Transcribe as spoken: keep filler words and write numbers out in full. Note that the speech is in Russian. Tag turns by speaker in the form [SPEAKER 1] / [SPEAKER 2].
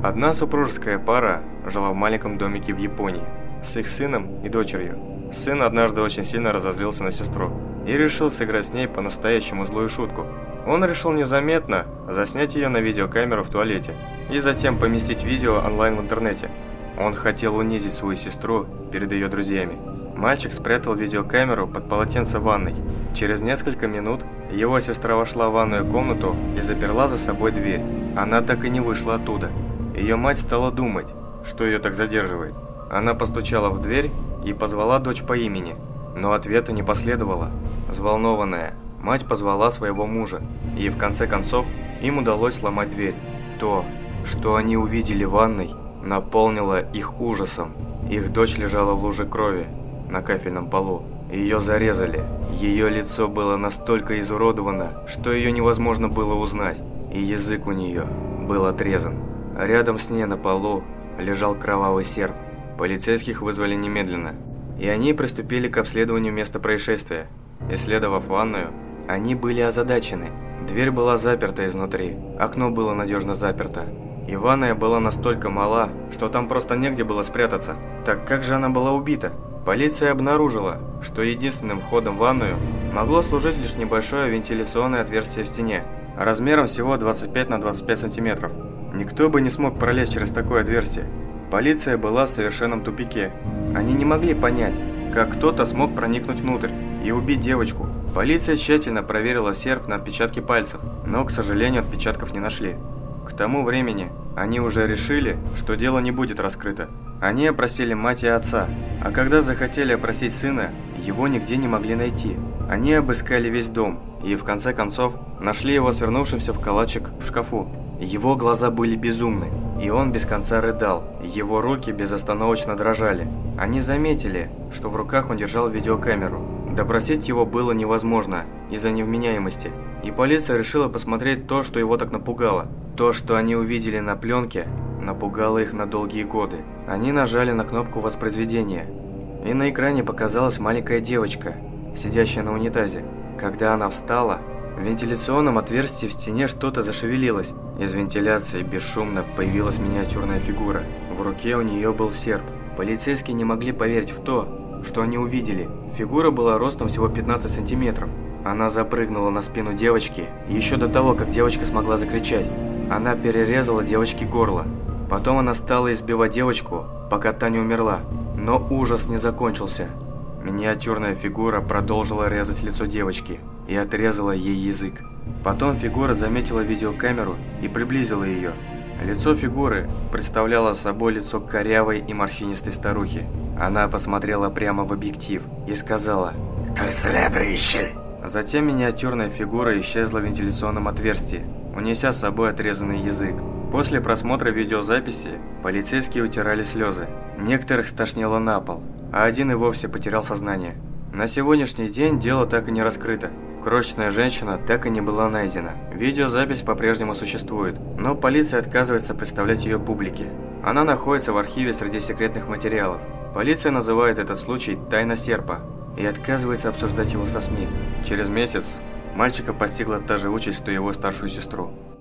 [SPEAKER 1] Одна супружеская пара жила в маленьком домике в Японии с их сыном и дочерью. Сын однажды очень сильно разозлился на сестру и решил сыграть с ней по-настоящему злую шутку. Он решил незаметно заснять ее на видеокамеру в туалете и затем поместить видео онлайн в интернете. Он хотел унизить свою сестру перед ее друзьями. Мальчик спрятал видеокамеру под полотенце в ванной. Через несколько минут его сестра вошла в ванную комнату и заперла за собой дверь. Она так и не вышла оттуда. Ее мать стала думать, что ее так задерживает. Она постучала в дверь и позвала дочь по имени, но ответа не последовало. Взволнованная, мать позвала своего мужа, и в конце концов им удалось сломать дверь. То, что они увидели в ванной, наполнило их ужасом. Их дочь лежала в луже крови на кафельном полу. Ее зарезали. Ее лицо было настолько изуродовано, что ее невозможно было узнать, и язык у нее был отрезан. Рядом с ней на полу лежал кровавый серп. Полицейских вызвали немедленно, и они приступили к обследованию места происшествия. Исследовав ванную, они были озадачены. Дверь была заперта изнутри, окно было надежно заперто. И ванная была настолько мала, что там просто негде было спрятаться. Так как же она была убита? Полиция обнаружила, что единственным входом в ванную могло служить лишь небольшое вентиляционное отверстие в стене, размером всего двадцать пять на двадцать пять сантиметров. Никто бы не смог пролезть через такое отверстие. Полиция была в совершенном тупике. Они не могли понять, как кто-то смог проникнуть внутрь и убить девочку. Полиция тщательно проверила серп на отпечатки пальцев, но, к сожалению, отпечатков не нашли. К тому времени они уже решили, что дело не будет раскрыто. Они опросили мать и отца, а когда захотели опросить сына, его нигде не могли найти. Они обыскали весь дом и, в конце концов, нашли его свернувшимся в калачик в шкафу. Его глаза были безумны, и он без конца рыдал, его руки безостановочно дрожали. Они заметили, что в руках он держал видеокамеру. Допросить его было невозможно из-за невменяемости, и полиция решила посмотреть то, что его так напугало. То, что они увидели на пленке, напугало их на долгие годы. Они нажали на кнопку воспроизведения, и на экране показалась маленькая девочка, сидящая на унитазе. Когда она встала, в вентиляционном отверстии в стене что-то зашевелилось. Из вентиляции бесшумно появилась миниатюрная фигура. В руке у нее был серп. Полицейские не могли поверить в то, что они увидели. Фигура была ростом всего пятнадцать сантиметров. Она запрыгнула на спину девочки, и еще до того, как девочка смогла закричать, она перерезала девочке горло. Потом она стала избивать девочку, пока та не умерла. Но ужас не закончился. Миниатюрная фигура продолжила резать лицо девочки и отрезала ей язык. Потом фигура заметила видеокамеру и приблизила ее. Лицо фигуры представляло собой лицо корявой и морщинистой старухи. Она посмотрела прямо в объектив и сказала:
[SPEAKER 2] «Ты следующий».
[SPEAKER 1] Затем миниатюрная фигура исчезла в вентиляционном отверстии, унеся с собой отрезанный язык. После просмотра видеозаписи полицейские утирали слезы. Некоторых стошнило на пол, а один и вовсе потерял сознание. На сегодняшний день дело так и не раскрыто. Крошечная женщина так и не была найдена. Видеозапись по-прежнему существует, но полиция отказывается представлять ее публике. Она находится в архиве среди секретных материалов. Полиция называет этот случай «Тайна серпа» и отказывается обсуждать его со СМИ. Через месяц мальчика постигла та же участь, что и его старшую сестру.